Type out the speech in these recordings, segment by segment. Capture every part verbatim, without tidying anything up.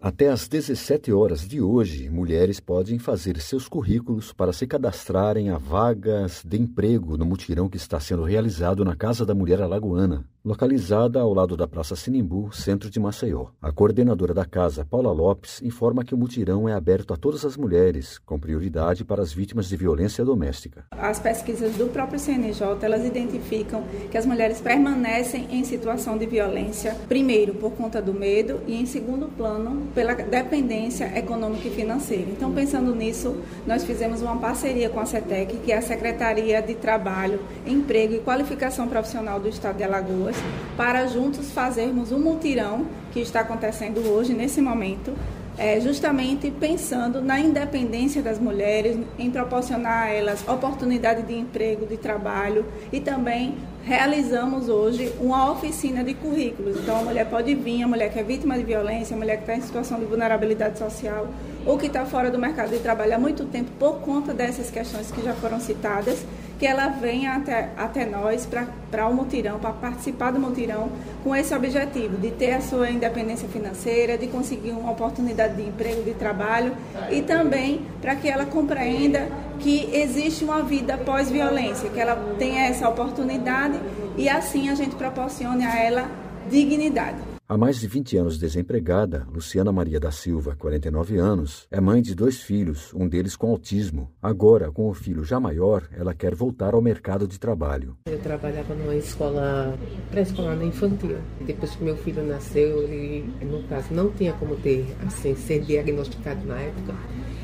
Até às dezessete horas de hoje, mulheres podem fazer seus currículos para se cadastrarem a vagas de emprego no mutirão que está sendo realizado na Casa da Mulher Alagoana, localizada ao lado da Praça Sinimbu, centro de Maceió. A coordenadora da casa, Paula Lopes, informa que o mutirão é aberto a todas as mulheres, com prioridade para as vítimas de violência doméstica. As pesquisas do próprio C N J, elas identificam que as mulheres permanecem em situação de violência, primeiro por conta do medo e em segundo plano pela dependência econômica e financeira. Então, pensando nisso, nós fizemos uma parceria com a CETEC, que é a Secretaria de Trabalho, Emprego e Qualificação Profissional do Estado de Alagoas, para juntos fazermos um mutirão que está acontecendo hoje, nesse momento, é, justamente pensando na independência das mulheres, em proporcionar a elas oportunidade de emprego, de trabalho, e também realizamos hoje uma oficina de currículos. Então a mulher pode vir, a mulher que é vítima de violência, a mulher que está em situação de vulnerabilidade social ou que está fora do mercado de trabalho há muito tempo por conta dessas questões que já foram citadas, que ela venha até, até nós para o mutirão, para participar do mutirão com esse objetivo de ter a sua independência financeira, de conseguir uma oportunidade de emprego, de trabalho e também para que ela compreenda que existe uma vida pós-violência, que ela tenha essa oportunidade e assim a gente proporcione a ela dignidade. Há mais de vinte anos desempregada, Luciana Maria da Silva, quarenta e nove anos, é mãe de dois filhos, um deles com autismo. Agora, com o filho já maior, ela quer voltar ao mercado de trabalho. Eu trabalhava numa escola pré-escolar infantil. Depois que meu filho nasceu, ele, no caso, não tinha como ter, assim, ser diagnosticado na época.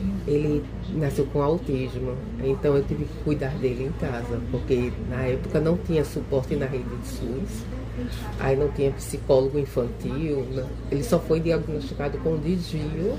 Ele nasceu com autismo, então eu tive que cuidar dele em casa, porque na época não tinha suporte na rede de SUS. Aí não tinha psicólogo infantil, não. Ele só foi diagnosticado com desvio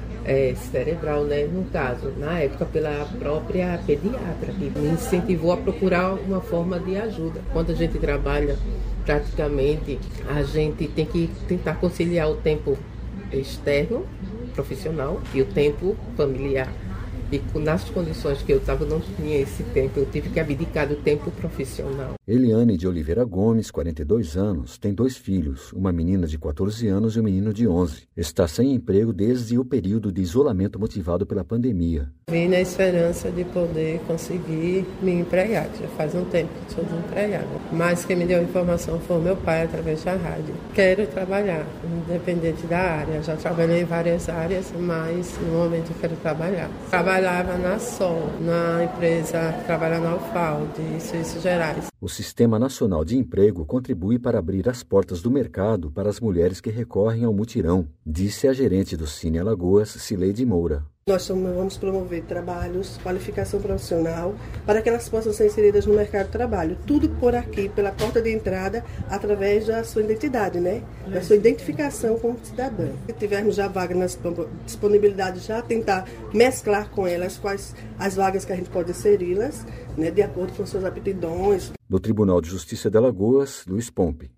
é, cerebral, né, no caso, na época pela própria pediatra, que me incentivou a procurar uma forma de ajuda. Quando a gente trabalha, praticamente, a gente tem que tentar conciliar o tempo externo, profissional, e o tempo familiar. E nas condições que eu estava, não tinha esse tempo, eu tive que abdicar do tempo profissional. Eliane de Oliveira Gomes, quarenta e dois anos, tem dois filhos, uma menina de quatorze anos e um menino de onze. Está sem emprego desde o período de isolamento motivado pela pandemia. Vim na esperança de poder conseguir me empregar, já faz um tempo que sou desempregada. Mas quem me deu a informação foi o meu pai através da rádio. Quero trabalhar, independente da área, já trabalhei em várias áreas, mas no momento eu quero trabalhar. Trabalhava na Sol, na empresa que trabalha na UFAL, de Serviços Gerais. O Sistema Nacional de Emprego contribui para abrir as portas do mercado para as mulheres que recorrem ao mutirão, disse a gerente do Cine Alagoas, Cileide Moura. Nós vamos promover trabalhos, qualificação profissional, para que elas possam ser inseridas no mercado de trabalho. Tudo por aqui, pela porta de entrada, através da sua identidade, né? Da sua identificação como cidadã. Se tivermos já vaga na disponibilidade, já tentar mesclar com elas quais as vagas que a gente pode inseri-las, né? De acordo com suas aptidões. Do Tribunal de Justiça de Alagoas, Luiz Pompe.